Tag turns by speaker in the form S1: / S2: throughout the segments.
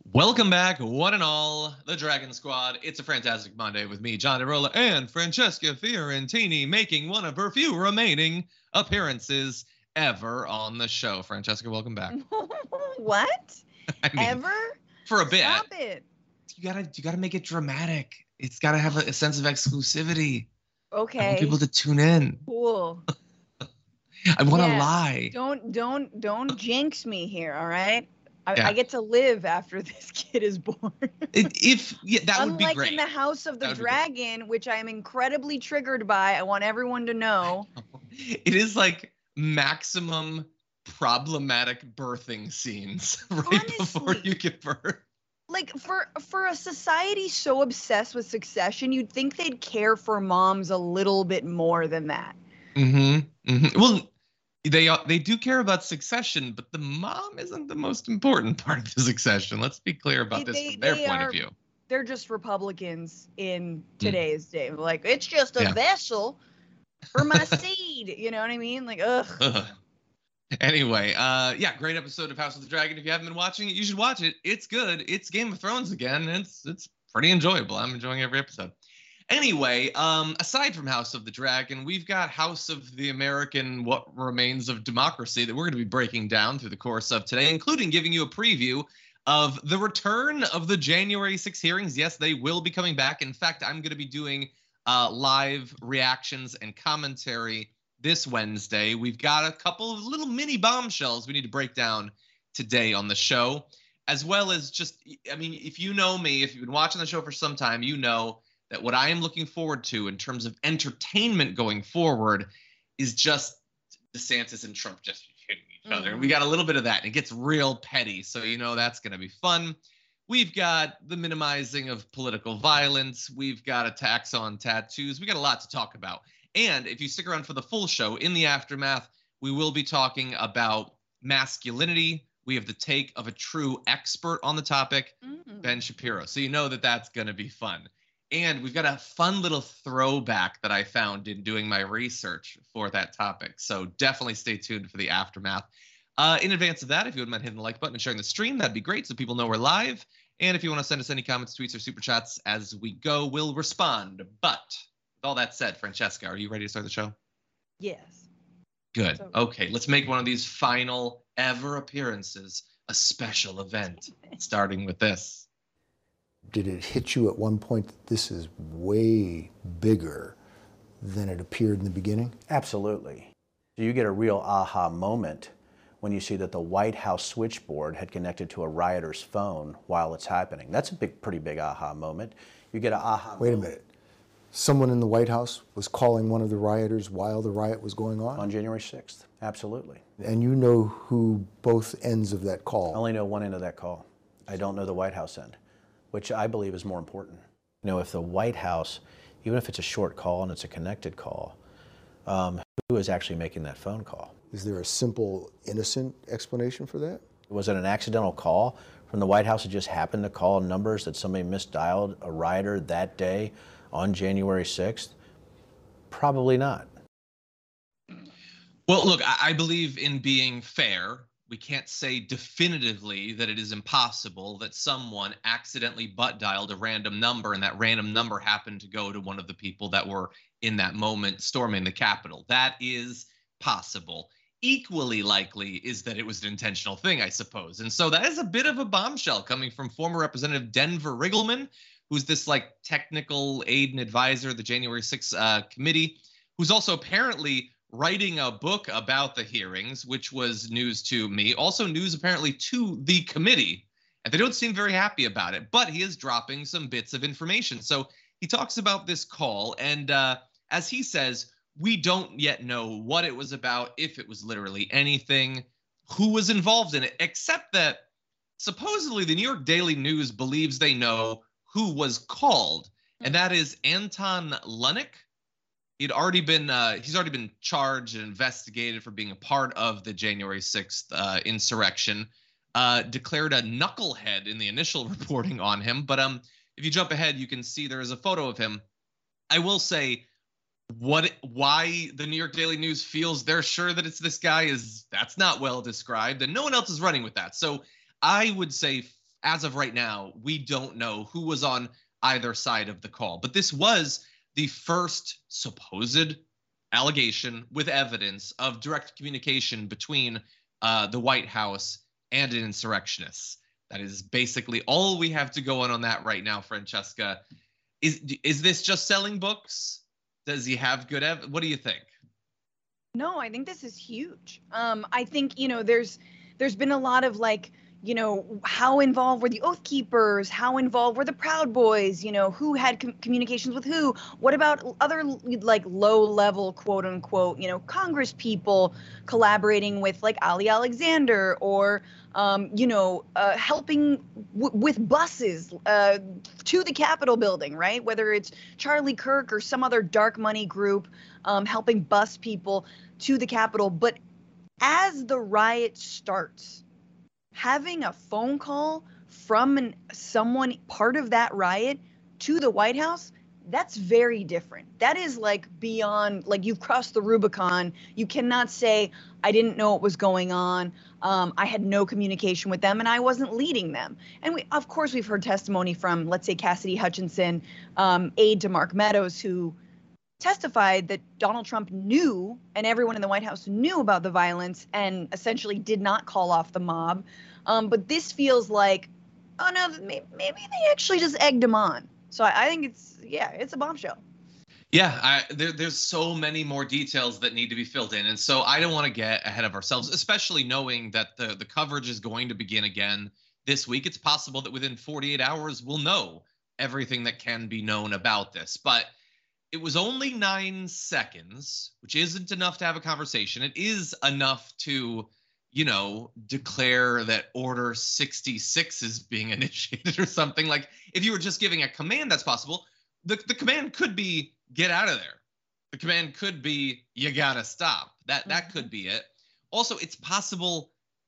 S1: Welcome back, one and all, the Dragon Squad. It's a fantastic Monday with me, John DeRola, and Francesca Fiorentini making one of her few remaining appearances ever on the show. Francesca, welcome back.
S2: What?
S1: I mean,
S2: Ever?
S1: for a bit.
S2: Stop it.
S1: You gotta make it dramatic. It's gotta have a sense of exclusivity.
S2: Okay.
S1: I want people to tune in.
S2: Cool.
S1: I want to lie.
S2: Don't jinx me here, all right?
S1: Yeah.
S2: I get to live after this kid is born.
S1: That would be great.
S2: Unlike in the House of the Dragon, which I am incredibly triggered by, I want everyone to know.
S1: It is like maximum problematic birthing scenes right
S2: Honestly,
S1: before you give birth.
S2: Like for a society so obsessed with Succession, you'd think they'd care for moms a little bit more than that.
S1: Well, they do care about Succession, but the mom isn't the most important part of the Succession. Let's be clear about this from their point of view.
S2: They're just Republicans in today's day. Like, it's just a vessel for my seed. You know what I mean? Like, ugh.
S1: Anyway, great episode of House of the Dragon. If you haven't been watching it, you should watch it. It's good. It's Game of Thrones again. It's pretty enjoyable. I'm enjoying every episode. Anyway, aside from House of the Dragon, we've got House of the American What Remains of Democracy that we're going to be breaking down through the course of today, including giving you a preview of the return of the January 6 hearings. Yes, they will be coming back. In fact, I'm going to be doing live reactions and commentary this Wednesday. We've got a couple of little mini bombshells we need to break down today on the show, as well as just, I mean, if you know me, if you've been watching the show for some time, you know that what I am looking forward to in terms of entertainment going forward is just DeSantis and Trump just hitting each other. We got a little bit of that, and it gets real petty, so you know that's going to be fun. We've got the minimizing of political violence. We've got attacks on tattoos. We got a lot to talk about. And if you stick around for the full show, in the aftermath, we will be talking about masculinity. We have the take of a true expert on the topic, Ben Shapiro. So you know that that's going to be fun. And we've got a fun little throwback that I found in doing my research for that topic. So definitely stay tuned for the aftermath. In advance of that, if you wouldn't mind hitting the like button and sharing the stream, that'd be great so people know we're live. And if you want to send us any comments, tweets, or super chats as we go, we'll respond. But with all that said, Francesca, are you ready to start the show?
S2: Yes.
S1: Good. Okay, let's make one of these final ever appearances a special event, starting with this.
S3: Did it hit you at one point that this is way bigger than it appeared in the beginning?
S4: Absolutely. You get a real aha moment when you see that the White House switchboard had connected to a rioter's phone while it's happening. That's a pretty big aha moment. You get an aha
S3: Wait a minute. Someone in the White House was calling one of the rioters while the riot was going on?
S4: On January 6th, absolutely.
S3: And you know who both ends of that call?
S4: I only know one end of that call. I don't know the White House end, which I believe is more important. You know, if the White House, even if it's a short call and it's a connected call, who is actually making that phone call?
S3: Is there a simple, innocent explanation for that?
S4: Was it an accidental call from the White House that just happened to call numbers that somebody misdialed a rioter that day on January 6th? Probably not.
S1: Well, look, I believe in being fair. We can't say definitively that it is impossible that someone accidentally butt dialed a random number and that random number happened to go to one of the people that were in that moment storming the Capitol. That is possible. Equally likely is that it was an intentional thing, I suppose. And so that is a bit of a bombshell coming from former Representative Denver Riggleman, who's this like technical aide and advisor of the January 6th committee, who's also apparently writing a book about the hearings, which was news to me, also news apparently to the committee, and they don't seem very happy about it, but he is dropping some bits of information. So he talks about this call, and as he says, we don't yet know what it was about, if it was literally anything, who was involved in it, except that supposedly the New York Daily News believes they know who was called, and that is Anton Lunik. He's already been charged and investigated for being a part of the January 6th insurrection, declared a knucklehead in the initial reporting on him. But if you jump ahead, you can see there is a photo of him. I will say why the New York Daily News feels they're sure that it's this guy that's not well described, and no one else is running with that. So I would say as of right now, we don't know who was on either side of the call. But this was the first supposed allegation with evidence of direct communication between the White House and an insurrectionist. That is basically all we have to go on that right now, Francesca. Is this just selling books? Does he have good evidence? What do you think?
S2: No, I think this is huge. I think, there's been a lot of how involved were the Oath Keepers? How involved were the Proud Boys? Who had communications with who? What about other low level, quote unquote, Congress people collaborating with Ali Alexander or, helping with buses to the Capitol building, right? Whether it's Charlie Kirk or some other dark money group helping bus people to the Capitol. But as the riot starts, having a phone call from someone part of that riot to the White House, that's very different. That is beyond, you've crossed the Rubicon. You cannot say, I didn't know what was going on. I had no communication with them and I wasn't leading them. And of course, we've heard testimony from, let's say, Cassidy Hutchinson, aide to Mark Meadows, who testified that Donald Trump knew and everyone in the White House knew about the violence and essentially did not call off the mob. But this feels like, oh no, maybe they actually just egged him on. So I think it's a bombshell.
S1: Yeah, there's so many more details that need to be filled in. And so I don't want to get ahead of ourselves, especially knowing that the coverage is going to begin again this week. It's possible that within 48 hours, we'll know everything that can be known about this. But it was only 9 seconds, which isn't enough to have a conversation. It is enough to, declare that Order 66 is being initiated or something. Like, if you were just giving a command, that's possible. The command could be, get out of there. The command could be, you gotta stop. That could be it. Also, it's possible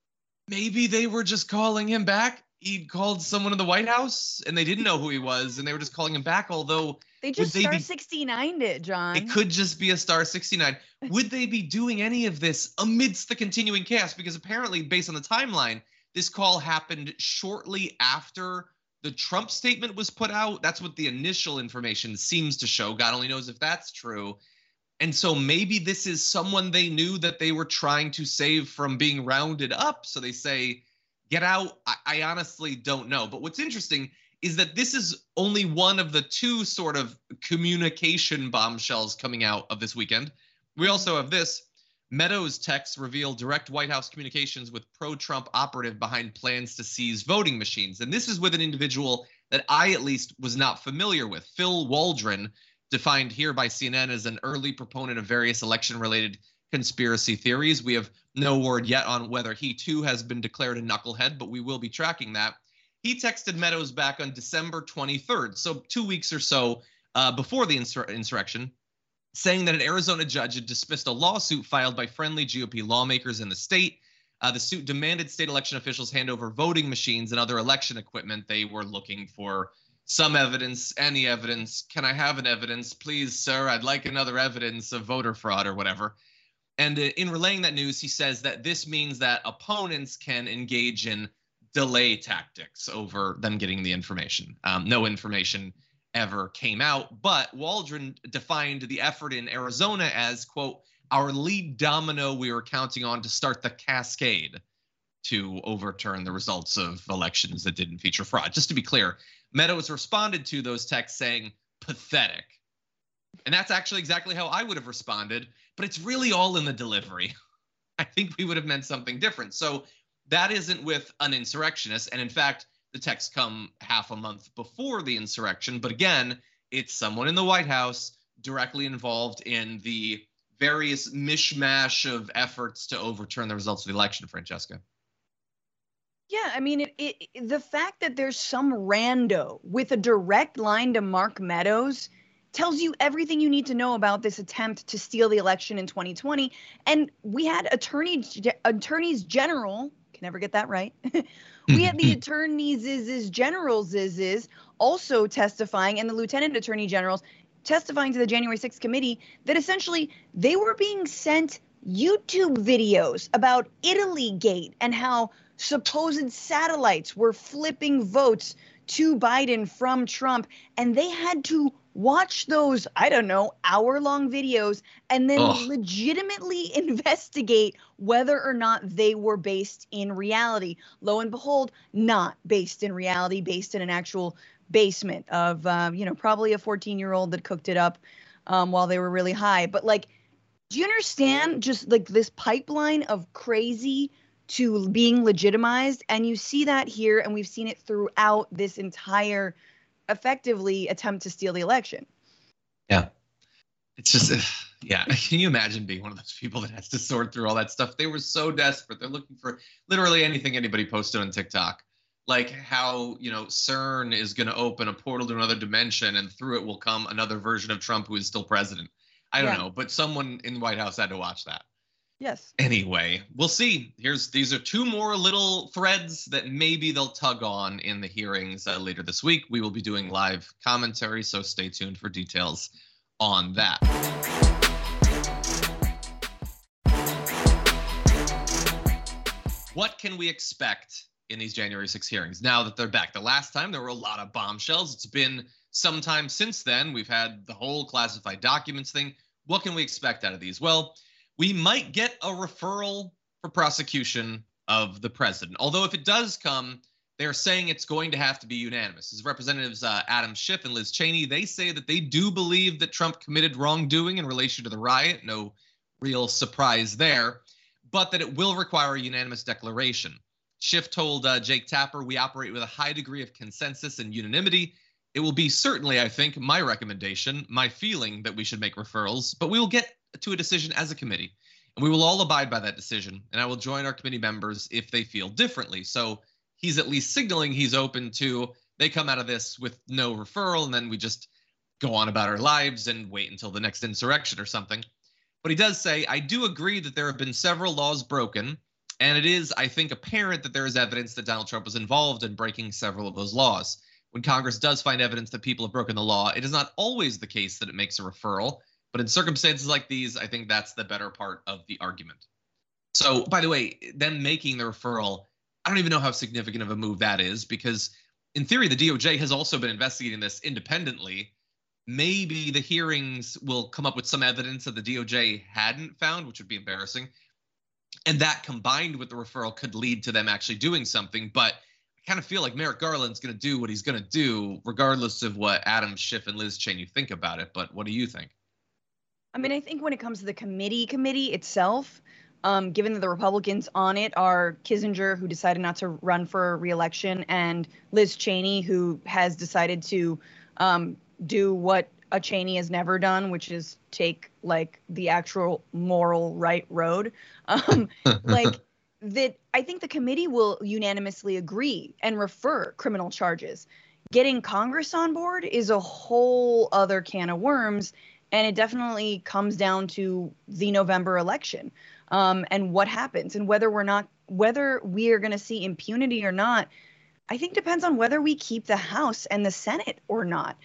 S1: maybe they were just calling him back. He'd called someone in the White House and they didn't know who he was and they were just calling him back, although
S2: they just star 69'd it, John.
S1: It could just be a star 69. Would they be doing any of this amidst the continuing chaos? Because apparently, based on the timeline, this call happened shortly after the Trump statement was put out. That's what the initial information seems to show. God only knows if that's true. And so maybe this is someone they knew that they were trying to save from being rounded up. So they say, get out. I honestly don't know. But what's interesting is that this is only one of the two sort of communication bombshells coming out of this weekend. We also have this. Meadows' texts reveal direct White House communications with pro-Trump operative behind plans to seize voting machines. And this is with an individual that I at least was not familiar with. Phil Waldron, defined here by CNN as an early proponent of various election-related conspiracy theories. We have no word yet on whether he too has been declared a knucklehead, but we will be tracking that. He texted Meadows back on December 23rd, so 2 weeks or so before the insurrection, saying that an Arizona judge had dismissed a lawsuit filed by friendly GOP lawmakers in the state. The suit demanded state election officials hand over voting machines and other election equipment. They were looking for some evidence, any evidence. Can I have an evidence? Please, sir, I'd like another evidence of voter fraud or whatever. And in relaying that news, he says that this means that opponents can engage in delay tactics over them getting the information. No information ever came out, but Waldron defined the effort in Arizona as, quote, our lead domino we were counting on to start the cascade to overturn the results of elections that didn't feature fraud. Just to be clear, Meadows responded to those texts saying, pathetic. And that's actually exactly how I would have responded, but it's really all in the delivery. I think we would have meant something different. So that isn't with an insurrectionist. And in fact, the texts come half a month before the insurrection. But again, it's someone in the White House directly involved in the various mishmash of efforts to overturn the results of the election, Francesca.
S2: Yeah, I mean, the fact that there's some rando with a direct line to Mark Meadows tells you everything you need to know about this attempt to steal the election in 2020. And we had attorneys general, can never get that right. We had the attorneys generals also testifying, and the lieutenant attorney generals testifying to the January 6th committee that essentially they were being sent YouTube videos about Italy Gate and how supposed satellites were flipping votes to Biden from Trump, and they had to watch those, I don't know, hour-long videos and then legitimately investigate whether or not they were based in reality. Lo and behold, not based in reality, based in an actual basement of, probably a 14-year-old that cooked it up while they were really high. But like, do you understand just like this pipeline of crazy to being legitimized? And you see that here, and we've seen it throughout this entire effectively attempt to steal the election.
S1: Yeah. It's just, yeah. Can you imagine being one of those people that has to sort through all that stuff? They were so desperate. They're looking for literally anything anybody posted on TikTok. Like how, CERN is going to open a portal to another dimension and through it will come another version of Trump who is still president. I don't know, but someone in the White House had to watch that.
S2: Yes.
S1: Anyway, we'll see. These are two more little threads that maybe they'll tug on in the hearings later this week. We will be doing live commentary, so stay tuned for details on that. What can we expect in these January 6 hearings now that they're back? The last time there were a lot of bombshells. It's been some time since then. We've had the whole classified documents thing. What can we expect out of these? Well, we might get a referral for prosecution of the president. Although if it does come, they're saying it's going to have to be unanimous. As Representatives Adam Schiff and Liz Cheney, they say that they do believe that Trump committed wrongdoing in relation to the riot. No real surprise there, but that it will require a unanimous declaration. Schiff told Jake Tapper, "We operate with a high degree of consensus and unanimity. It will be certainly, I think, my recommendation, my feeling that we should make referrals, but we will get to a decision as a committee, and we will all abide by that decision, and I will join our committee members if they feel differently." So he's at least signaling he's open to, they come out of this with no referral, and then we just go on about our lives and wait until the next insurrection or something. But he does say, "I do agree that there have been several laws broken, and it is, I think, apparent that there is evidence that Donald Trump was involved in breaking several of those laws. When Congress does find evidence that people have broken the law, it is not always the case that it makes a referral. But in circumstances like these, I think that's the better part of the argument." So, by the way, them making the referral, I don't even know how significant of a move that is, because in theory, the DOJ has also been investigating this independently. Maybe the hearings will come up with some evidence that the DOJ hadn't found, which would be embarrassing. And that combined with the referral could lead to them actually doing something. But I kind of feel like Merrick Garland's going to do what he's going to do, regardless of what Adam Schiff and Liz Cheney think about it. But what do you think?
S2: I mean, I think when it comes to the committee itself, given that the Republicans on it are Kissinger, who decided not to run for re-election, and Liz Cheney, who has decided to do what a Cheney has never done, which is take like the actual moral right road. Like that, I think the committee will unanimously agree and refer criminal charges. Getting Congress on board is a whole other can of worms. And it definitely comes down to the November election and what happens, and whether we are going to see impunity or not, I think depends on whether we keep the House and the Senate or not.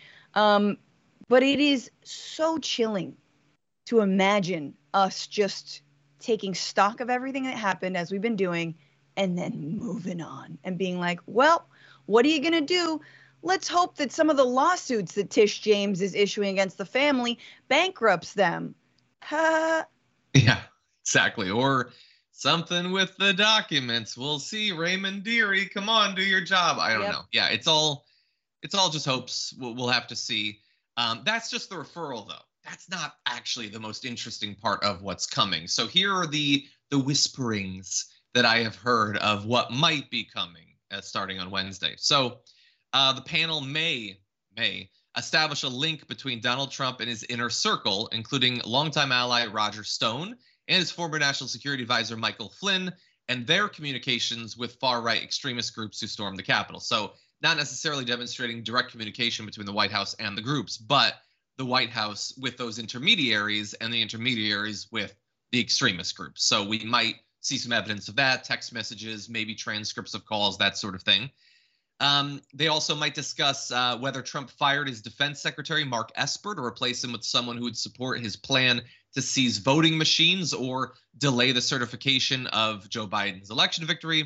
S2: But it is so chilling to imagine us just taking stock of everything that happened, as we've been doing, and then moving on and being like, well, what are you going to do? Let's hope that some of the lawsuits that Tish James is issuing against the family bankrupts them.
S1: Yeah, exactly. Or something with the documents. We'll see. Raymond Dearie, come on, do your job. I don't know. Yeah, it's all just hopes. We'll have to see. That's just the referral, though. That's not actually the most interesting part of what's coming. So here are the whisperings that I have heard of what might be coming starting on Wednesday. So the panel may establish a link between Donald Trump and his inner circle, including longtime ally Roger Stone and his former National Security Advisor Michael Flynn, and their communications with far-right extremist groups who stormed the Capitol. So not necessarily demonstrating direct communication between the White House and the groups, but the White House with those intermediaries and the intermediaries with the extremist groups. So we might see some evidence of that, text messages, maybe transcripts of calls, that sort of thing. They also might discuss whether Trump fired his defense secretary, Mark Esper, to replace him with someone who would support his plan to seize voting machines or delay the certification of Joe Biden's election victory.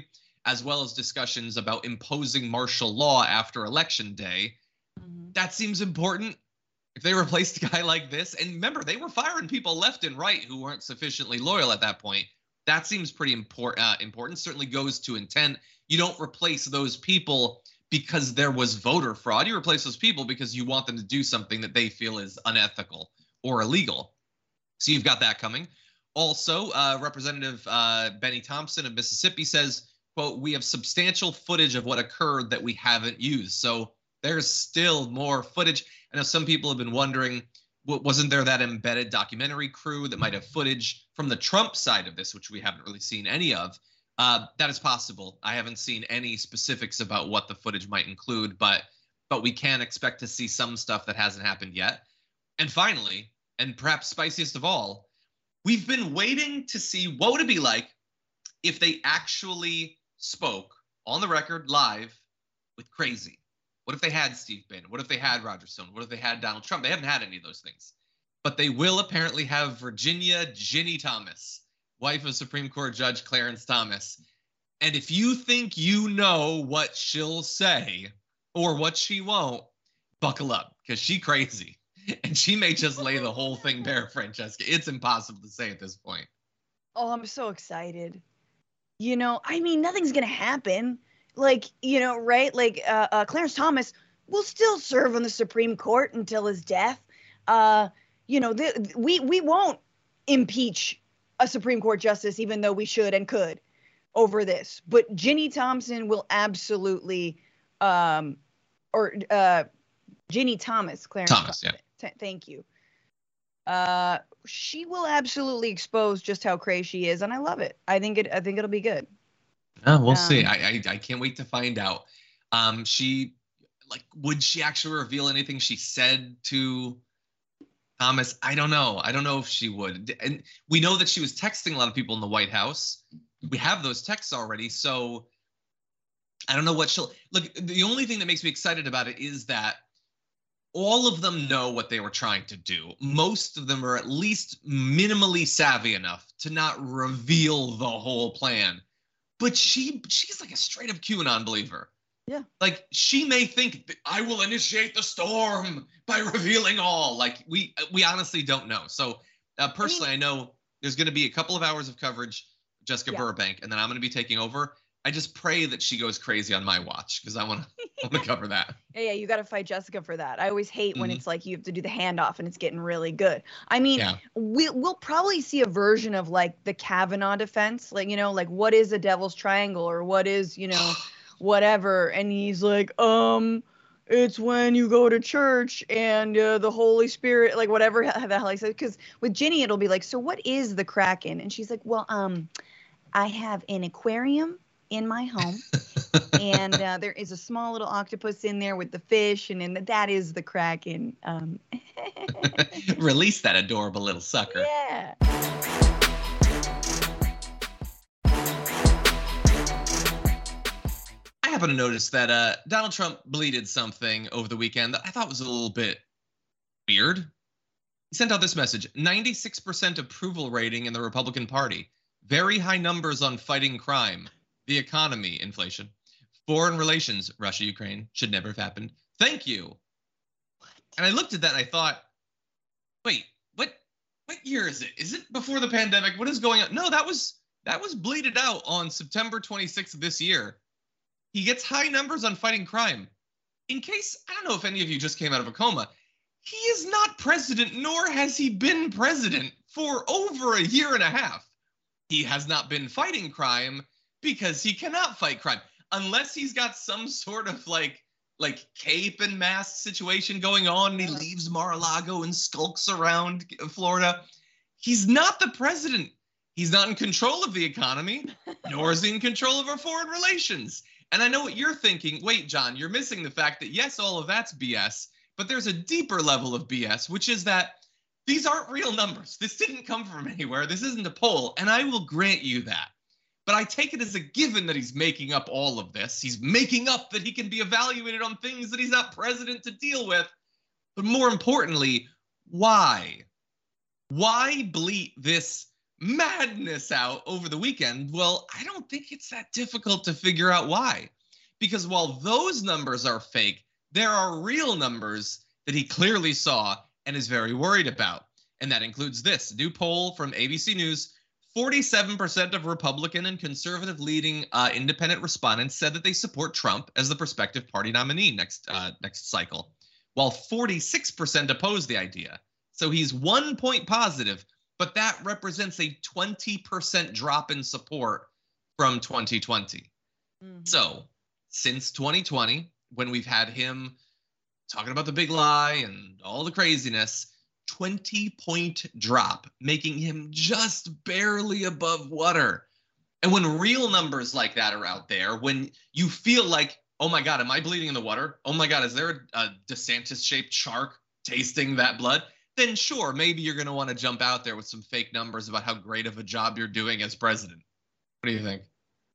S1: as well as discussions about imposing martial law after Election Day. That seems important. If they replaced a guy like this, and remember, they were firing people left and right who weren't sufficiently loyal at that point. That seems pretty important. Certainly goes to intent. You don't replace those people because there was voter fraud. You replace those people because you want them to do something that they feel is unethical or illegal. So you've got that coming. Also, Representative Benny Thompson of Mississippi says, quote, "We have substantial footage of what occurred that we haven't used." So there's still more footage. I know some people have been wondering, wasn't there that embedded documentary crew that might have footage from the Trump side of this, which we haven't really seen any of? That is possible. I haven't seen any specifics about what the footage might include, but we can expect to see some stuff that hasn't happened yet. And finally, and perhaps spiciest of all, we've been waiting to see what would it be like if they actually spoke on the record live with Crazy. What if they had Steve Bannon? What if they had Roger Stone? What if they had Donald Trump? They haven't had any of those things. But they will apparently have Virginia Ginny Thomas, wife of Supreme Court Judge Clarence Thomas. And if you think you know what she'll say or what she won't, buckle up, because she's crazy. And she may just lay the whole thing bare, Francesca. It's impossible to say at this point.
S2: Oh, I'm so excited. You know, I mean, nothing's going to happen. Like, you know, right? Like, Clarence Thomas will still serve on the Supreme Court until his death. You know, we won't impeach a Supreme Court justice, even though we should and could over this. But Ginny Thompson will absolutely, Ginny Thomas, Clarence
S1: Thomas, yeah.
S2: Thank you. She will absolutely expose just how crazy she is, and I love it. I think it'll be good.
S1: We'll see. I can't wait to find out. Would she actually reveal anything she said to Thomas? I don't know. I don't know if she would. And we know that she was texting a lot of people in the White House. We have those texts already, so I don't know what she'll look. The only thing that makes me excited about it is that all of them know what they were trying to do. Most of them are at least minimally savvy enough to not reveal the whole plan. But she's like a straight up QAnon believer.
S2: Yeah.
S1: Like, she may think that I will initiate the storm by revealing all. Like, we honestly don't know. So personally, I know there's going to be a couple of hours of coverage, Jessica Burbank, and then I'm going to be taking over. I just pray that she goes crazy on my watch because I want to cover that.
S2: Yeah, you got to fight Jessica for that. I always hate when it's like you have to do the handoff and it's getting really good. I mean, we'll probably see a version of like the Kavanaugh defense, like, you know, like what is a devil's triangle or what is, you know, whatever. And he's like, it's when you go to church and the Holy Spirit, like whatever the hell he said. Because with Ginny, it'll be like, so what is the Kraken? And she's like, well, I have an aquarium in my home and there is a small little octopus in there with the fish and that is the Kraken.
S1: Release that adorable little sucker.
S2: Yeah.
S1: I happen to notice that Donald Trump bleated something over the weekend that I thought was a little bit weird. He sent out this message: 96% approval rating in the Republican Party, very high numbers on fighting crime, the economy, inflation, foreign relations, Russia, Ukraine, should never have happened. Thank you. What? And I looked at that and I thought, wait, what year is it? Is it before the pandemic? What is going on? No, that was bleated out on September 26th of this year. He gets high numbers on fighting crime. In case, I don't know if any of you just came out of a coma, he is not president, nor has he been president for over a year and a half. He has not been fighting crime because he cannot fight crime unless he's got some sort of like cape and mask situation going on and he leaves Mar-a-Lago and skulks around Florida. He's not the president. He's not in control of the economy, nor is he in control of our foreign relations. And I know what you're thinking. Wait, John, you're missing the fact that yes, all of that's BS, but there's a deeper level of BS, which is that these aren't real numbers. This didn't come from anywhere. This isn't a poll, and I will grant you that. But I take it as a given that he's making up all of this. He's making up that he can be evaluated on things that he's not president to deal with. But more importantly, why? Why bleat this madness out over the weekend. Well, I don't think it's that difficult to figure out why. Because while those numbers are fake, there are real numbers that he clearly saw and is very worried about. And that includes this new poll from ABC News. 47% of Republican and conservative leading independent respondents said that they support Trump as the prospective party nominee next cycle, while 46% oppose the idea. So he's 1 point positive, but that represents a 20% drop in support from 2020. So since 2020, when we've had him talking about the big lie and all the craziness, 20-point drop, making him just barely above water. And when real numbers like that are out there, when you feel like, oh my God, am I bleeding in the water? Oh my God, is there a DeSantis-shaped shark tasting that blood? Then sure, maybe you're going to want to jump out there with some fake numbers about how great of a job you're doing as president. What do you think?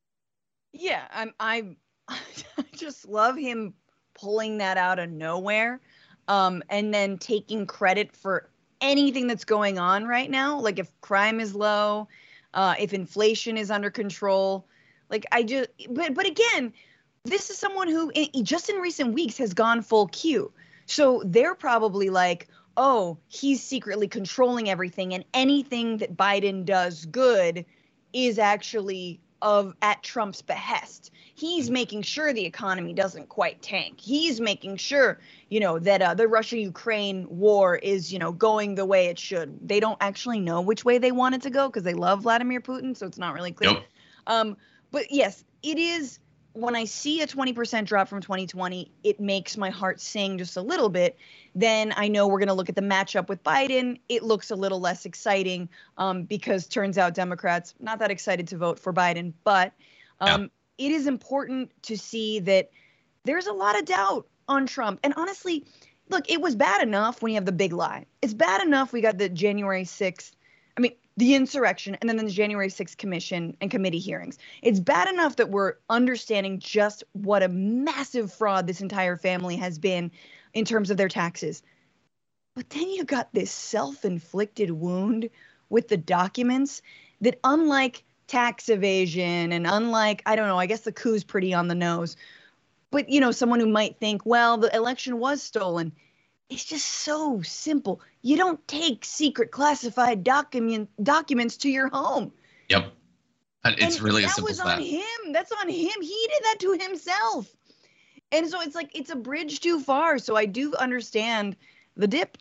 S2: Yeah, I just love him pulling that out of nowhere. And then taking credit for anything that's going on right now. Like if crime is low, if inflation is under control, but again, this is someone who just in recent weeks has gone full Q. So they're probably like, oh, he's secretly controlling everything, and anything that Biden does good is actually at Trump's behest. He's making sure the economy doesn't quite tank. He's making sure, that the Russia-Ukraine war is, going the way it should. They don't actually know which way they want it to go because they love Vladimir Putin, so it's not really clear.
S1: Yep.
S2: But yes, it is. When I see a 20% drop from 2020, it makes my heart sing just a little bit. Then I know we're going to look at the matchup with Biden. It looks a little less exciting because turns out Democrats not that excited to vote for Biden. But it is important to see that there's a lot of doubt on Trump. And honestly, look, it was bad enough when you have the big lie. It's bad enough we got the January 6th. The insurrection, and then the January 6th commission and committee hearings. It's bad enough that we're understanding just what a massive fraud this entire family has been in terms of their taxes. But then you got this self-inflicted wound with the documents that, unlike tax evasion and unlike, I don't know, I guess the coup's pretty on the nose, but, someone who might think, well, the election was stolen. It's just so simple. You don't take secret classified documents to your home.
S1: Yep. It's really as simple as that.
S2: That was on him. That's on him. He did that to himself. And so it's like it's a bridge too far. So I do understand the dip.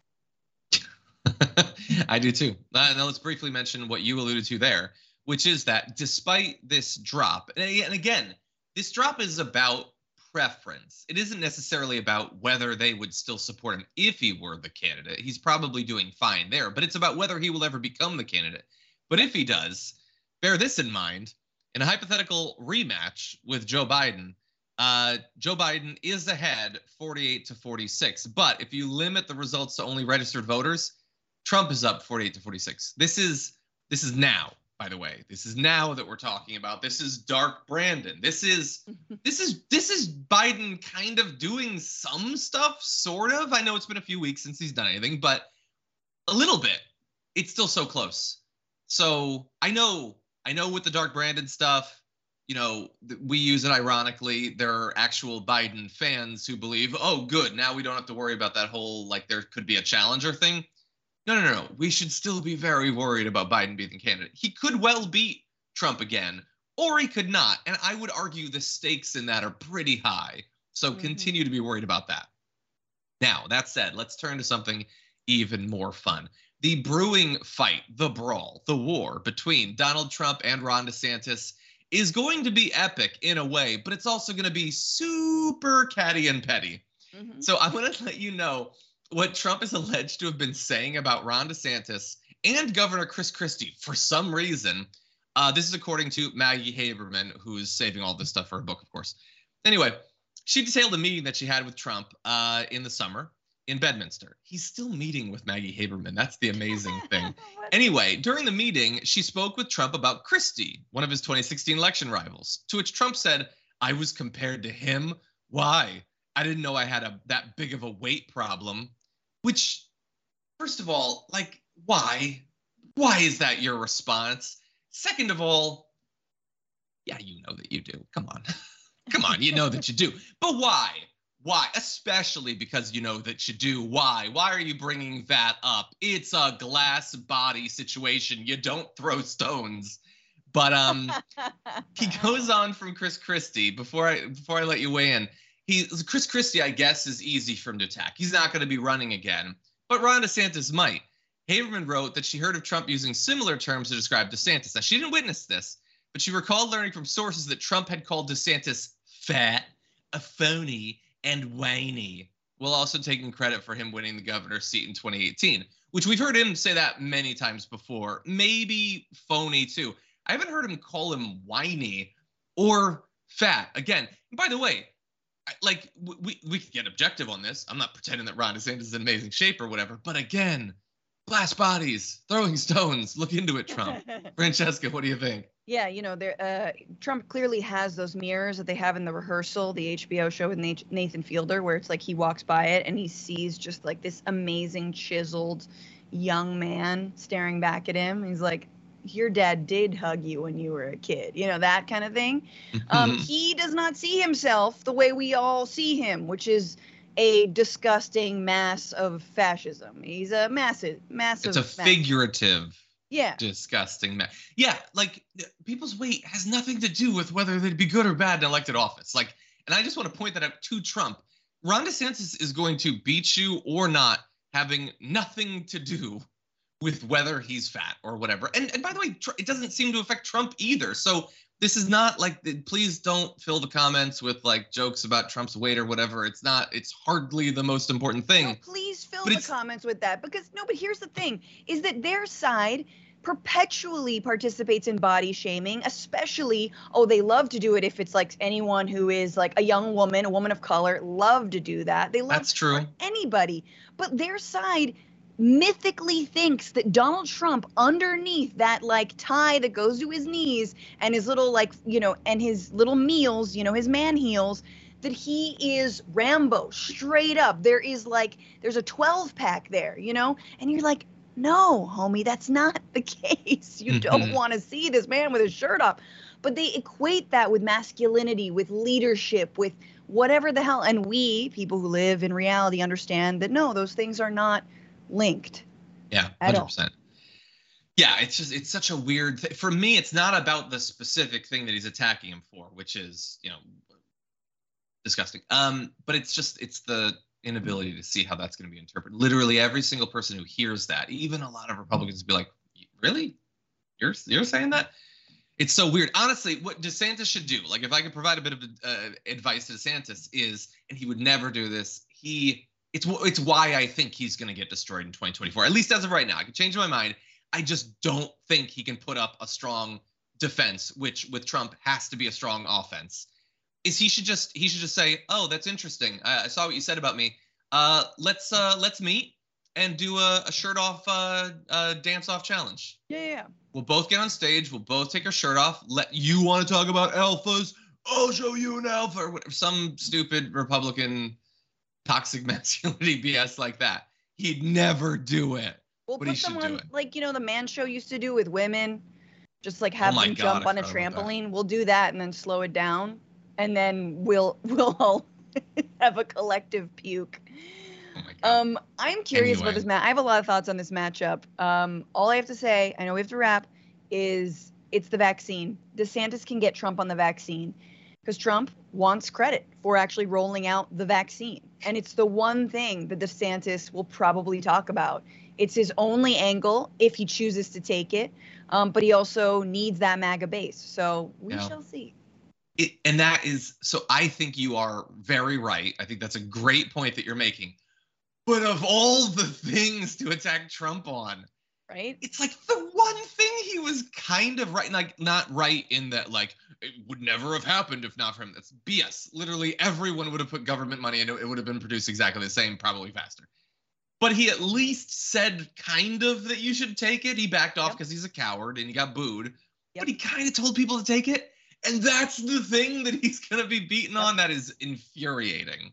S1: I do too. Now let's briefly mention what you alluded to there, which is that despite this drop, and again, this drop is about preference. It isn't necessarily about whether they would still support him if he were the candidate. He's probably doing fine there, but it's about whether he will ever become the candidate. But if he does, bear this in mind, in a hypothetical rematch with Joe Biden is ahead 48-46. But if you limit the results to only registered voters, Trump is up 48-46. This is now. By the way, this is now that we're talking about. This is Dark Brandon. This is Biden kind of doing some stuff, sort of. I know it's been a few weeks since he's done anything, but a little bit. It's still so close. So I know with the Dark Brandon stuff, we use it ironically. There are actual Biden fans who believe, oh, good, now we don't have to worry about that whole, like, there could be a challenger thing. No. We should still be very worried about Biden being the candidate. He could well beat Trump again, or he could not. And I would argue the stakes in that are pretty high. So continue to be worried about that. Now, that said, let's turn to something even more fun. The brewing fight, the brawl, the war between Donald Trump and Ron DeSantis is going to be epic in a way, but it's also going to be super catty and petty. So I'm going to let you know what Trump is alleged to have been saying about Ron DeSantis and Governor Chris Christie for some reason. This is according to Maggie Haberman, who's saving all this stuff for her book, of course. Anyway, she detailed a meeting that she had with Trump in the summer in Bedminster. He's still meeting with Maggie Haberman. That's the amazing thing. Anyway, during the meeting, she spoke with Trump about Christie, one of his 2016 election rivals, to which Trump said, I was compared to him? Why? I didn't know I had that big of a weight problem. Which, first of all, like, why? Why is that your response? Second of all, yeah, you know that you do. Come on. Come on, you know that you do. But why? Why? Especially because you know that you do. Why? Why are you bringing that up? It's a glass body situation. You don't throw stones. But he goes on from Chris Christie. Before I let you weigh in, Chris Christie, I guess, is easy for him to attack. He's not going to be running again. But Ron DeSantis might. Haberman wrote that she heard of Trump using similar terms to describe DeSantis. Now, she didn't witness this, but she recalled learning from sources that Trump had called DeSantis fat, a phony, and whiny, while also taking credit for him winning the governor's seat in 2018, which we've heard him say that many times before. Maybe phony, too. I haven't heard him call him whiny or fat. Again, by the way, like, we could get objective on this. I'm not pretending that Ron DeSantis is in amazing shape or whatever, but again, glass bodies, throwing stones. Look into it, Trump. Francesca, what do you think?
S2: Yeah, Trump clearly has those mirrors that they have in The Rehearsal, the HBO show with Nathan Fielder, where it's like he walks by it and he sees just like this amazing, chiseled young man staring back at him. He's like, your dad did hug you when you were a kid, that kind of thing. He does not see himself the way we all see him, which is a disgusting mass of fascism. He's a massive.
S1: It's a figurative.
S2: Yeah.
S1: Disgusting man. Yeah, like people's weight has nothing to do with whether they'd be good or bad in elected office. Like, and I just want to point that out to Trump. Ron DeSantis is going to beat you or not, having nothing to do with whether he's fat or whatever. And by the way, it doesn't seem to affect Trump either. So this is not like, please don't fill the comments with like jokes about Trump's weight or whatever. It's hardly the most important thing.
S2: No, please fill the comments with that but here's the thing, is that their side perpetually participates in body shaming, especially, they love to do it if it's like anyone who is like a young woman, a woman of color, love to do that. They love
S1: That's true.
S2: Anybody. But their side mythically thinks that Donald Trump, underneath that like tie that goes to his knees and his little and his little meals, his man heels, that he is Rambo straight up. There's a 12 pack there, and you're like, no, homie, that's not the case. You don't want to see this man with his shirt off. But they equate that with masculinity, with leadership, with whatever the hell. And we, people who live in reality, understand that no, those things are not linked.
S1: Yeah, 100%. Yeah, it's such a weird thing. For me, it's not about the specific thing that he's attacking him for, which is, disgusting. But it's the inability to see how that's going to be interpreted. Literally every single person who hears that, even a lot of Republicans, be like, really? You're saying that? It's so weird. Honestly, what DeSantis should do, like if I could provide a bit of advice to DeSantis is, and he would never do this, it's why I think he's going to get destroyed in 2024, at least as of right now. I could change my mind. I just don't think he can put up a strong defense, which with Trump has to be a strong offense. He should just say, oh, that's interesting. I saw what you said about me. Let's meet and do a shirt off dance off challenge.
S2: Yeah.
S1: We'll both get on stage. We'll both take our shirt off. You want to talk about alphas? I'll show you an alpha, or whatever, some stupid Republican toxic masculinity BS like that. He'd never do it.
S2: We'll put someone like, the Man Show used to do with women, just like have them jump on a trampoline. We'll do that and then slow it down. And then we'll all have a collective puke.
S1: Oh my God.
S2: I'm curious about this match. I have a lot of thoughts on this matchup. All I have to say, I know we have to wrap, is it's the vaccine. DeSantis can get Trump on the vaccine because Trump wants credit for actually rolling out the vaccine. And it's the one thing that DeSantis will probably talk about. It's his only angle if he chooses to take it. But he also needs that MAGA base. So we shall see.
S1: And that is, so I think you are very right. I think that's a great point that you're making. But of all the things to attack Trump on,
S2: right?
S1: It's like the one thing he was kind of right, like not right in that, like it would never have happened if not for him. That's BS. Literally everyone would have put government money into it. It would have been produced exactly the same, probably faster. But he at least said kind of that you should take it. He backed off because he's a coward and he got booed. But he kind of told people to take it. And that's the thing that he's going to be beaten on. That is infuriating.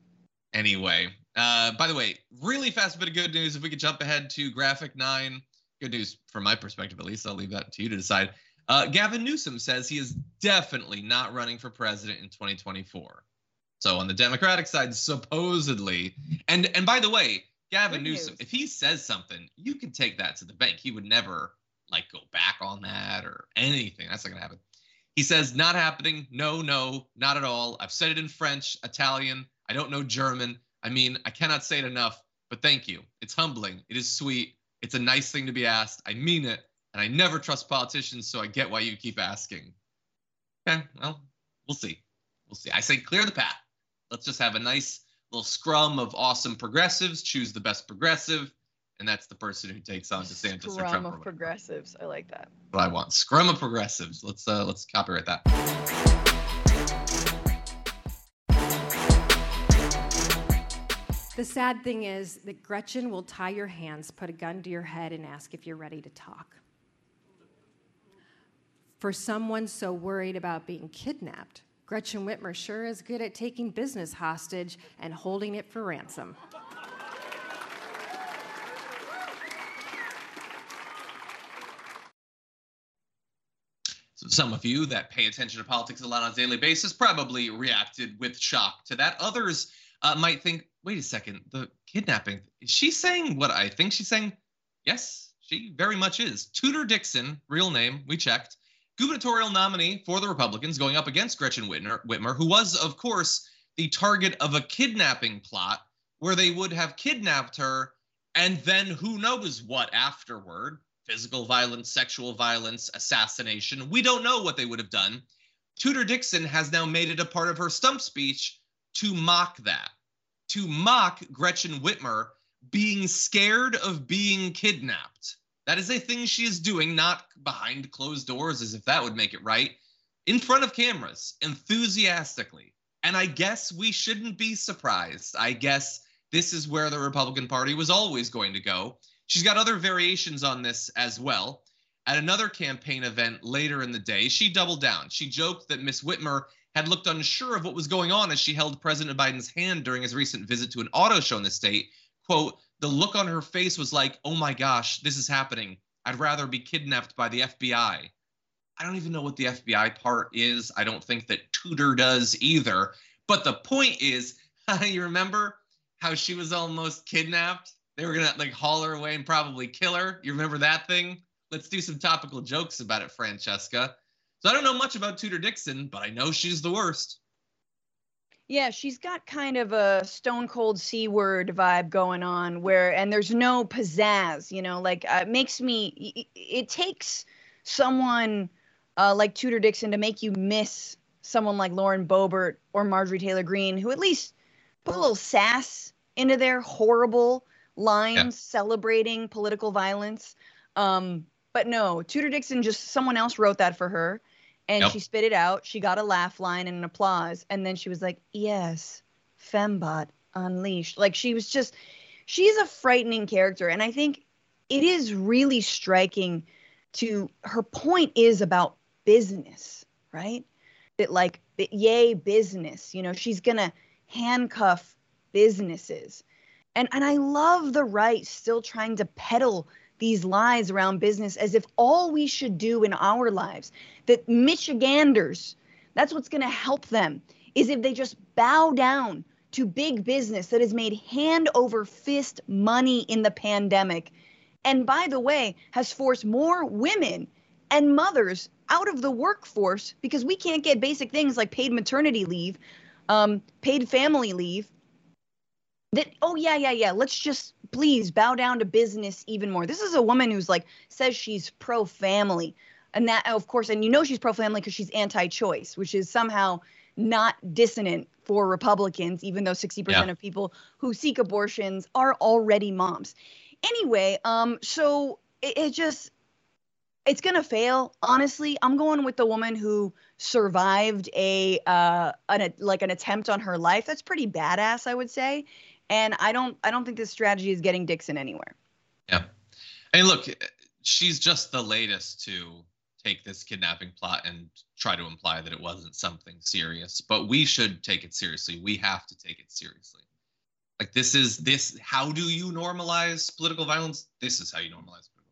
S1: Anyway, by the way, really fast bit of good news. If we could jump ahead to Graphic 9, good news from my perspective, at least. I'll leave that to you to decide. Gavin Newsom says he is definitely not running for president in 2024. So on the Democratic side, supposedly, and by the way, Gavin Newsom, if he says something, you can take that to the bank. He would never like go back on that or anything. That's not gonna happen. He says, not happening. No, not at all. I've said it in French, Italian. I don't know German. I mean, I cannot say it enough, but thank you. It's humbling. It is sweet. It's a nice thing to be asked. I mean it. And I never trust politicians, so I get why you keep asking. Okay, well, we'll see. We'll see. I say clear the path. Let's just have a nice little scrum of awesome progressives, choose the best progressive, and that's the person who takes on DeSantis or Trump.
S2: Scrum of progressives. I like that.
S1: What I want. Scrum of progressives. Let's copyright that.
S5: The sad thing is that Gretchen will tie your hands, put a gun to your head, and ask if you're ready to talk. For someone so worried about being kidnapped, Gretchen Whitmer sure is good at taking business hostage and holding it for ransom.
S1: So some of you that pay attention to politics a lot on a daily basis probably reacted with shock to that. Others might think, wait a second, the kidnapping, is she saying what I think she's saying? Yes, she very much is. Tudor Dixon, real name, we checked, gubernatorial nominee for the Republicans going up against Gretchen Whitmer, who was, of course, the target of a kidnapping plot where they would have kidnapped her and then who knows what afterward. Physical violence, sexual violence, assassination. We don't know what they would have done. Tudor Dixon has now made it a part of her stump speech to mock that, to mock Gretchen Whitmer being scared of being kidnapped. That is a thing she is doing, not behind closed doors, as if that would make it right, in front of cameras, enthusiastically. And I guess we shouldn't be surprised. I guess this is where the Republican Party was always going to go. She's got other variations on this as well. At another campaign event later in the day, she doubled down. She joked that Miss Whitmer had looked unsure of what was going on as she held President Biden's hand during his recent visit to an auto show in the state. Quote, the look on her face was like, oh my gosh, this is happening. I'd rather be kidnapped by the FBI. I don't even know what the FBI part is. I don't think that Tudor does either. But the point is, you remember how she was almost kidnapped? They were going to like haul her away and probably kill her. You remember that thing? Let's do some topical jokes about it, Francesca. So I don't know much about Tudor Dixon, but I know she's the worst.
S2: Yeah, she's got kind of a stone cold C-word vibe going on and there's no pizzazz, you know, like it takes someone like Tudor Dixon to make you miss someone like Lauren Boebert or Marjorie Taylor Greene, who at least put a little sass into their horrible lines celebrating political violence. But no, Tudor Dixon, just someone else wrote that for her. And she spit it out. She got a laugh line and an applause. And then she was like, yes, Fembot unleashed. Like she's a frightening character. And I think it is really striking her point is about business, right? That yay business, you know, she's going to handcuff businesses. And I love the right still trying to peddle these lies around business as if all we should do in our lives, that Michiganders, that's what's going to help them, is if they just bow down to big business that has made hand over fist money in the pandemic. And by the way, has forced more women and mothers out of the workforce because we can't get basic things like paid maternity leave, paid family leave. That, oh, yeah, let's just please bow down to business even more. This is a woman who's says she's pro-family. And that, of course, and you know she's pro-family because she's anti-choice, which is somehow not dissonant for Republicans, even though 60% of people who seek abortions are already moms. Anyway, so it's going to fail. Honestly, I'm going with the woman who survived an attempt on her life. That's pretty badass, I would say. And I don't think this strategy is getting Dixon anywhere.
S1: Yeah. I mean, look, she's just the latest to take this kidnapping plot and try to imply that it wasn't something serious. But we should take it seriously. We have to take it seriously. Like this. How do you normalize political violence? This is how you normalize political violence.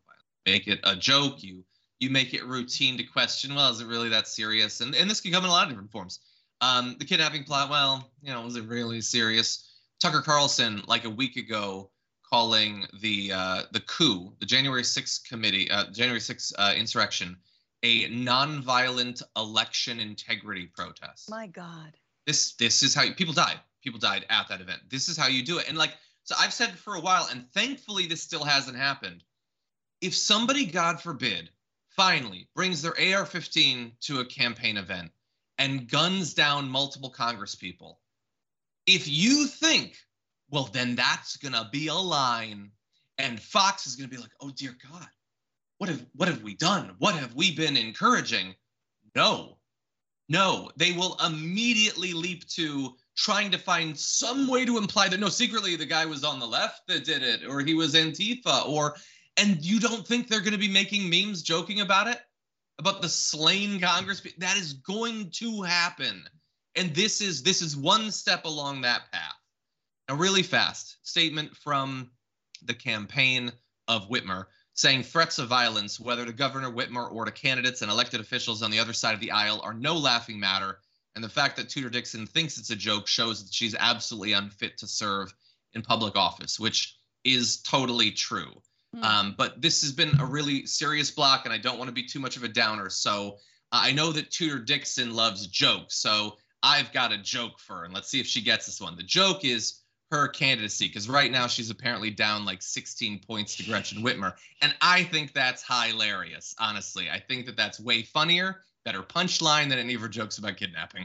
S1: make it a joke. You make it routine to question, well, is it really that serious? And this can come in a lot of different forms. The kidnapping plot, well, was it really serious? Tucker Carlson, like a week ago, calling the coup, the January 6th January 6th insurrection, a nonviolent election integrity protest.
S2: My God.
S1: This is how people died. People died at that event. This is how you do it. And so I've said for a while, and thankfully this still hasn't happened. If somebody, God forbid, finally brings their AR-15 to a campaign event and guns down multiple Congress people, if you think, well, then that's going to be a line, and Fox is going to be like, oh, dear God, what have we done? What have we been encouraging? No, they will immediately leap to trying to find some way to imply that, no, secretly the guy was on the left that did it, or he was Antifa, and you don't think they're going to be making memes joking about it? About the slain Congress? That is going to happen. And this is one step along that path. Now, really fast, statement from the campaign of Whitmer saying threats of violence, whether to Governor Whitmer or to candidates and elected officials on the other side of the aisle, are no laughing matter. And the fact that Tudor Dixon thinks it's a joke shows that she's absolutely unfit to serve in public office, which is totally true. But this has been a really serious block, and I don't want to be too much of a downer. So I know that Tudor Dixon loves jokes, so I've got a joke for her, and let's see if she gets this one. The joke is her candidacy, because right now she's apparently down like 16 points to Gretchen Whitmer, and I think that's hilarious, honestly. I think that that's way funnier, better punchline than any of her jokes about kidnapping.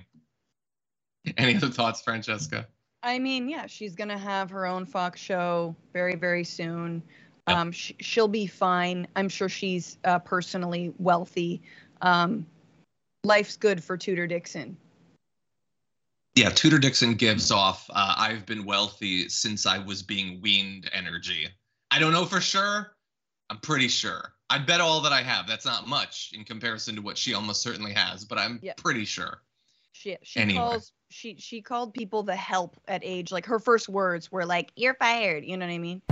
S1: Any other thoughts, Francesca?
S2: I mean, yeah, she's going to have her own Fox show very, very soon.
S1: Yep.
S2: She'll be fine. I'm sure she's personally wealthy. Life's good for Tudor Dixon.
S1: Yeah, Tudor Dixon gives off, I've been wealthy since I was being weaned energy. I don't know for sure. I'm pretty sure. I bet all that I have. That's not much in comparison to what she almost certainly has, but I'm pretty sure.
S2: She called people the help at age. Like her first words were like, "You're fired." You know what I mean?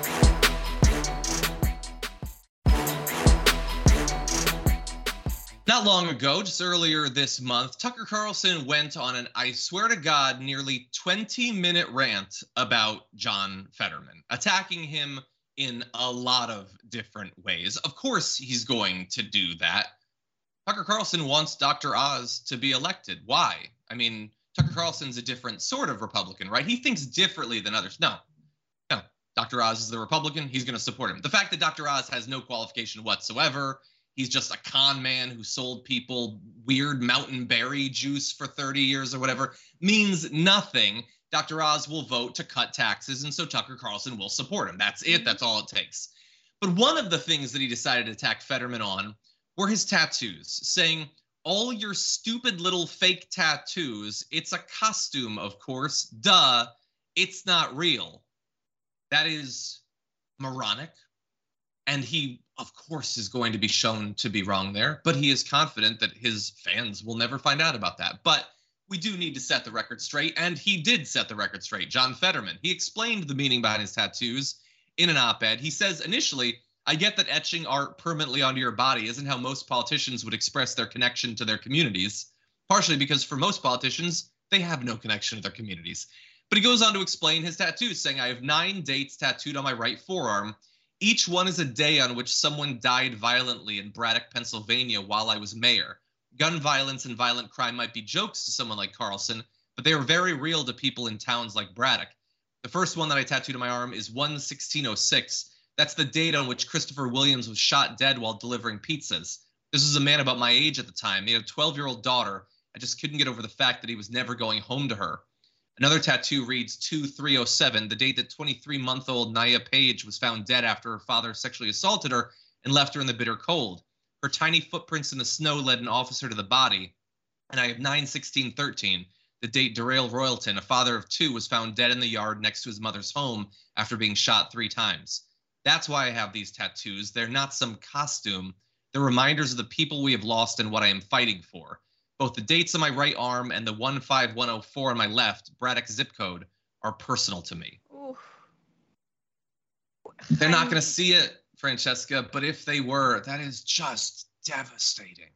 S1: Not long ago, just earlier this month, Tucker Carlson went on an, I swear to God, nearly 20-minute rant about John Fetterman, attacking him in a lot of different ways. Of course, he's going to do that. Tucker Carlson wants Dr. Oz to be elected. Why? I mean, Tucker Carlson's a different sort of Republican, right? He thinks differently than others. No. Dr. Oz is the Republican. He's going to support him. The fact that Dr. Oz has no qualification whatsoever, he's just a con man who sold people weird mountain berry juice for 30 years or whatever, means nothing. Dr. Oz will vote to cut taxes, and so Tucker Carlson will support him. That's it. That's all it takes. But one of the things that he decided to attack Fetterman on were his tattoos, saying, all your stupid little fake tattoos, it's a costume, of course. Duh, it's not real. That is moronic. And he, of course, is going to be shown to be wrong there, but he is confident that his fans will never find out about that. But we do need to set the record straight, and he did set the record straight. John Fetterman, he explained the meaning behind his tattoos in an op-ed. He says, initially, I get that etching art permanently onto your body isn't how most politicians would express their connection to their communities, partially because for most politicians, they have no connection to their communities. But he goes on to explain his tattoos, saying, I have 9 dates tattooed on my right forearm. Each one is a day on which someone died violently in Braddock, Pennsylvania while I was mayor. Gun violence and violent crime might be jokes to someone like Carlson, but they are very real to people in towns like Braddock. The first one that I tattooed on my arm is 1/1606. That's the date on which Christopher Williams was shot dead while delivering pizzas. This was a man about my age at the time. He had a 12-year-old daughter. I just couldn't get over the fact that he was never going home to her. Another tattoo reads 2307, the date that 23-month-old Naya Page was found dead after her father sexually assaulted her and left her in the bitter cold. Her tiny footprints in the snow led an officer to the body. And I have 9/16/13, the date Darrell Royalton, a father of 2, was found dead in the yard next to his mother's home after being shot 3 times. That's why I have these tattoos. They're not some costume. They're reminders of the people we have lost and what I am fighting for. Both the dates on my right arm and the 15104 on my left, Braddock zip code, are personal to me.
S2: Oof.
S1: They're not going to see it. Francesca, but if they were, that is just devastating.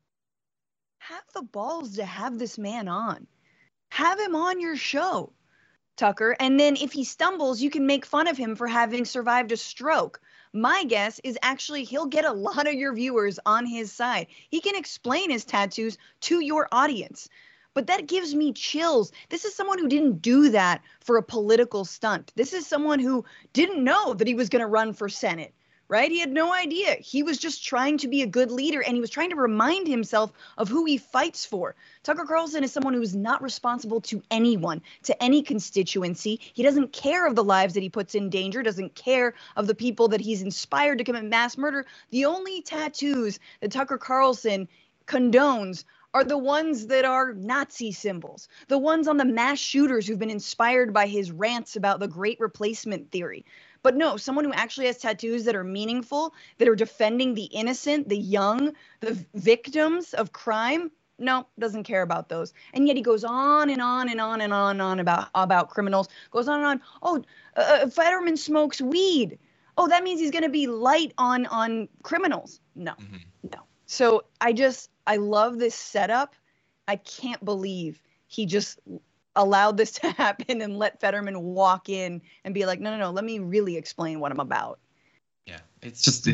S2: Have the balls to have this man on. Have him on your show, Tucker. And then if he stumbles, you can make fun of him for having survived a stroke. My guess is actually he'll get a lot of your viewers on his side. He can explain his tattoos to your audience. But that gives me chills. This is someone who didn't do that for a political stunt. This is someone who didn't know that he was going to run for Senate, right? He had no idea. He was just trying to be a good leader, and he was trying to remind himself of who he fights for. Tucker Carlson is someone who is not responsible to anyone, to any constituency. He doesn't care of the lives that he puts in danger, doesn't care of the people that he's inspired to commit mass murder. The only tattoos that Tucker Carlson condones are the ones that are Nazi symbols, the ones on the mass shooters who've been inspired by his rants about the Great Replacement theory. But no, someone who actually has tattoos that are meaningful, that are defending the innocent, the young, the victims of crime, no, doesn't care about those. And yet he goes on and on and on and on and on about criminals, goes on and on. Oh, Fetterman smokes weed. Oh, that means he's going to be light on criminals. No, no. So I love this setup. I can't believe he just allowed this to happen and let Fetterman walk in and be like, no, let me really explain what I'm about.
S1: Yeah, it's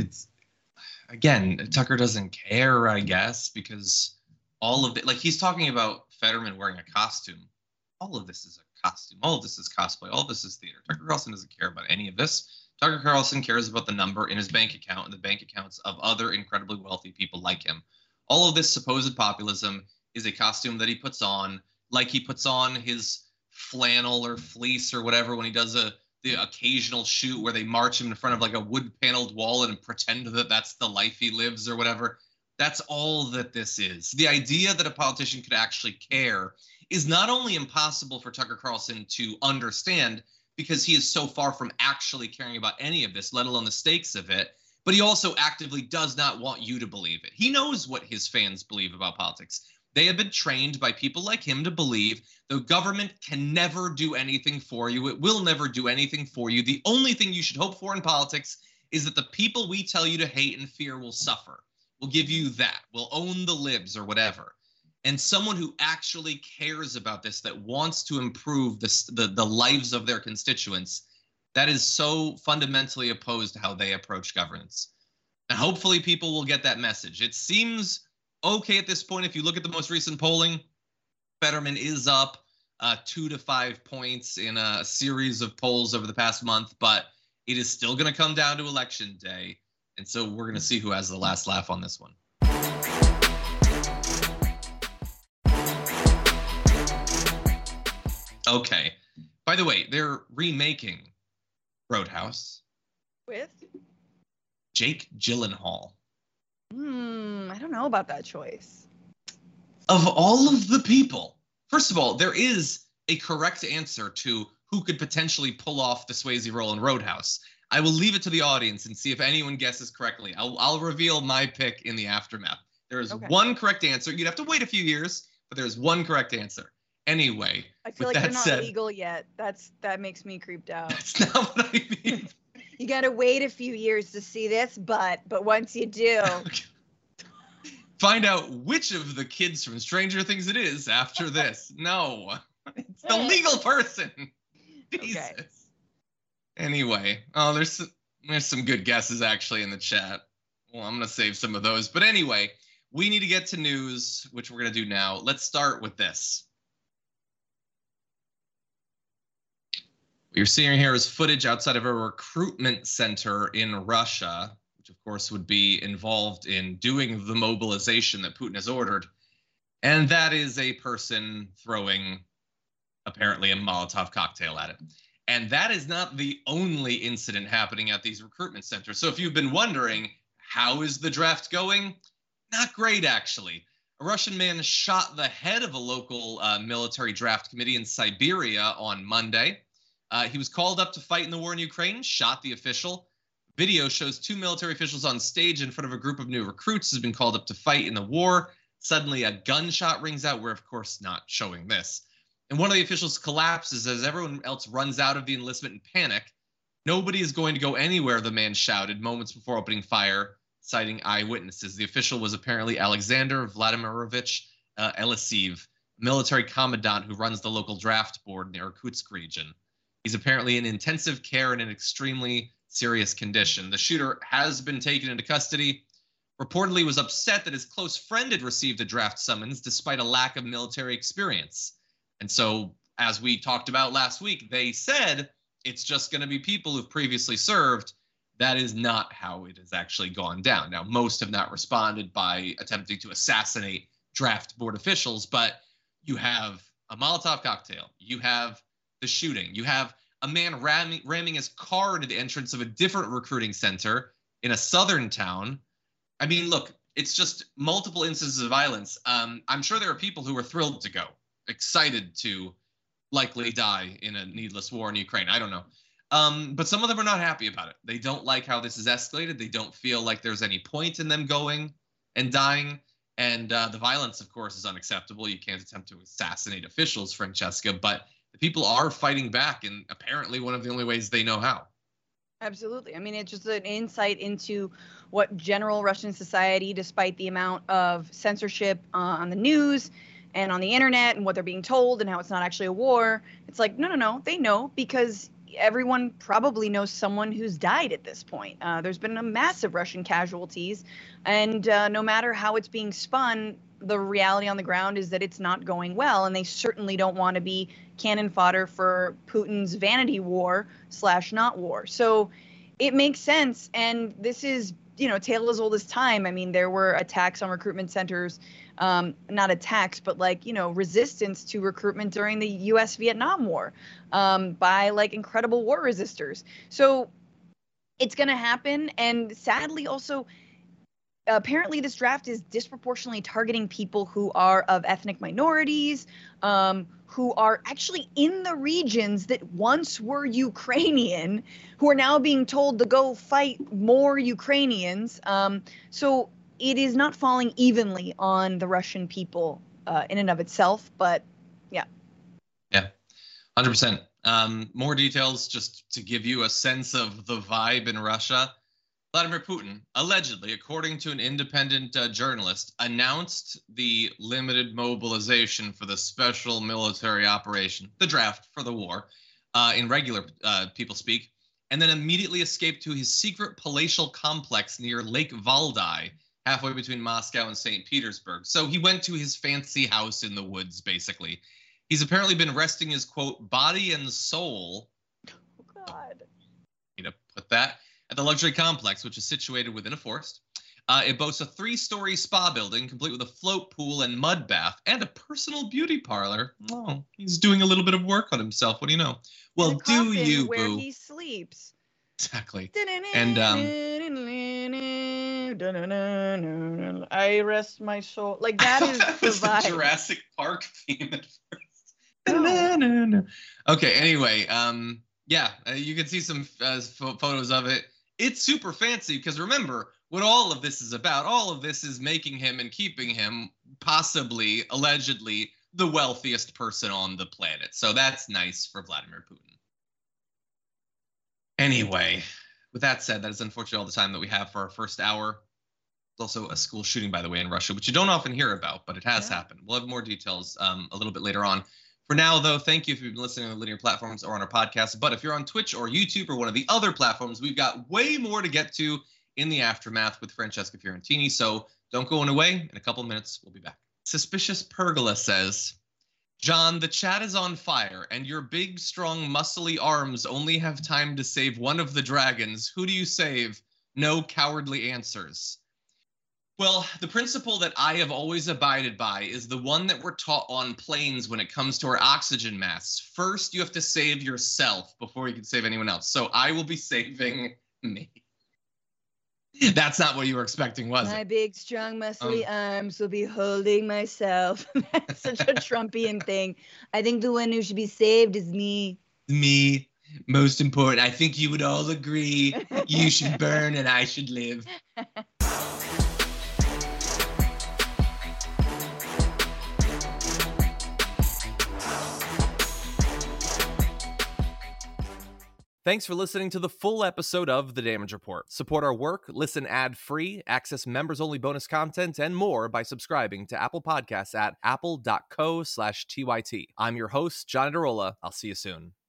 S1: again, Tucker doesn't care, I guess, because all of it, like he's talking about Fetterman wearing a costume. All of this is a costume. All of this is cosplay. All of this is theater. Tucker Carlson doesn't care about any of this. Tucker Carlson cares about the number in his bank account and the bank accounts of other incredibly wealthy people like him. All of this supposed populism is a costume that he puts on, like he puts on his flannel or fleece or whatever when he does the occasional shoot where they march him in front of like a wood-paneled wall and pretend that that's the life he lives or whatever. That's all that this is. The idea that a politician could actually care is not only impossible for Tucker Carlson to understand because he is so far from actually caring about any of this, let alone the stakes of it, but he also actively does not want you to believe it. He knows what his fans believe about politics. They have been trained by people like him to believe the government can never do anything for you. It will never do anything for you. The only thing you should hope for in politics is that the people we tell you to hate and fear will suffer. We'll give you that. We'll own the libs or whatever. And someone who actually cares about this, that wants to improve the lives of their constituents, that is so fundamentally opposed to how they approach governance. And hopefully people will get that message. It seems okay at this point. If you look at the most recent polling, Fetterman is up 2 to 5 points in a series of polls over the past month, but it is still going to come down to election day. And so we're going to see who has the last laugh on this one. Okay. By the way, they're remaking Roadhouse
S2: With?
S1: Jake Gyllenhaal.
S2: I don't know about that choice.
S1: Of all of the people, first of all, there is a correct answer to who could potentially pull off the Swayze role in Roadhouse. I will leave it to the audience and see if anyone guesses correctly. I'll reveal my pick in the aftermath. There is one correct answer. You'd have to wait a few years, but there's one correct answer. Anyway,
S2: I feel like you're not legal yet. That makes me creeped out.
S1: That's not what I mean.
S2: You gotta wait a few years to see this, but once you do,
S1: find out which of the kids from Stranger Things it is after this. No, it's the legal person. Jesus. Okay. Anyway, there's some good guesses actually in the chat. Well, I'm gonna save some of those, but anyway, we need to get to news, which we're gonna do now. Let's start with this. What you're seeing here is footage outside of a recruitment center in Russia, which of course would be involved in doing the mobilization that Putin has ordered. And that is a person throwing apparently a Molotov cocktail at it. And that is not the only incident happening at these recruitment centers. So if you've been wondering, how is the draft going? Not great, actually. A Russian man shot the head of a local military draft committee in Siberia on Monday. He was called up to fight in the war in Ukraine, shot the official. Video shows 2 military officials on stage in front of a group of new recruits who's been called up to fight in the war. Suddenly, a gunshot rings out. We're, of course, not showing this. And one of the officials collapses as everyone else runs out of the enlistment in panic. Nobody is going to go anywhere, the man shouted moments before opening fire, citing eyewitnesses. The official was apparently Alexander Vladimirovich Elisiv, military commandant who runs the local draft board in the Irkutsk region. He's apparently in intensive care in an extremely serious condition. The shooter has been taken into custody. Reportedly was upset that his close friend had received a draft summons despite a lack of military experience. And so, as we talked about last week, they said it's just going to be people who've previously served. That is not how it has actually gone down. Now, most have not responded by attempting to assassinate draft board officials, but you have a Molotov cocktail. You have the shooting. You have a man ramming his car into the entrance of a different recruiting center in a southern town. I mean, look, it's just multiple instances of violence. I'm sure there are people who are thrilled to go, excited to likely die in a needless war in Ukraine. I don't know. But some of them are not happy about it. They don't like how this is escalated. They don't feel like there's any point in them going and dying. And the violence, of course, is unacceptable. You can't attempt to assassinate officials, Francesca, but the people are fighting back in apparently one of the only ways they know how.
S2: Absolutely. I mean, it's just an insight into what general Russian society, despite the amount of censorship on the news and on the internet and what they're being told and how it's not actually a war, it's like, no, they know, because everyone probably knows someone who's died at this point. There's been a massive Russian casualties, and no matter how it's being spun, the reality on the ground is that it's not going well, and they certainly don't want to be cannon fodder for Putin's vanity war / not war. So it makes sense, and this is, tale as old as time. I mean, there were attacks on recruitment centers, not attacks, but resistance to recruitment during the U.S.-Vietnam War by incredible war resistors. So it's going to happen, and sadly also, apparently this draft is disproportionately targeting people who are of ethnic minorities, who are actually in the regions that once were Ukrainian, who are now being told to go fight more Ukrainians. So it is not falling evenly on the Russian people in and of itself, but yeah.
S1: Yeah, 100%. More details just to give you a sense of the vibe in Russia. Vladimir Putin, allegedly, according to an independent journalist, announced the limited mobilization for the special military operation, the draft for the war, in regular people speak, and then immediately escaped to his secret palatial complex near Lake Valdai, halfway between Moscow and St. Petersburg. So he went to his fancy house in the woods, basically. He's apparently been resting his, quote, body and soul.
S2: Oh, God.
S1: To put that. At the luxury complex, which is situated within a forest. It boasts a 3-story spa building, complete with a float pool and mud bath, and a personal beauty parlor. Oh, he's doing a little bit of work on himself. What do you know? Well, do you,
S2: where
S1: boo?
S2: He sleeps.
S1: Exactly. And
S2: I rest my soul. That is
S1: that was
S2: the vibe.
S1: the Jurassic Park theme at first.
S2: No.
S1: Okay. Anyway, yeah, you can see some photos of it. It's super fancy because remember what all of this is about. All of this is making him and keeping him possibly, allegedly, the wealthiest person on the planet. So that's nice for Vladimir Putin. Anyway, with that said, that is unfortunately all the time that we have for our first hour. There's also a school shooting, by the way, in Russia, which you don't often hear about, but it has happened. We'll have more details a little bit later on. For now, though, thank you if you've been listening on the linear platforms or on our podcast. But if you're on Twitch or YouTube or one of the other platforms, we've got way more to get to in the aftermath with Francesca Fiorentini. So don't go away. In a couple minutes, we'll be back. Suspicious Pergola says, John, the chat is on fire, and your big, strong, muscly arms only have time to save one of the dragons. Who do you save? No cowardly answers. Well, the principle that I have always abided by is the one that we're taught on planes when it comes to our oxygen masks. First, you have to save yourself before you can save anyone else. So I will be saving me. That's not what you were expecting, was it?
S2: My big, strong, muscly arms will be holding myself. That's such a Trumpian thing. I think the one who should be saved is me.
S1: Me. Most important. I think you would all agree you should burn and I should live.
S6: Thanks for listening to the full episode of The Damage Report. Support our work, listen ad-free, access members-only bonus content, and more by subscribing to Apple Podcasts at apple.co/TYT. I'm your host, John Adarola. I'll see you soon.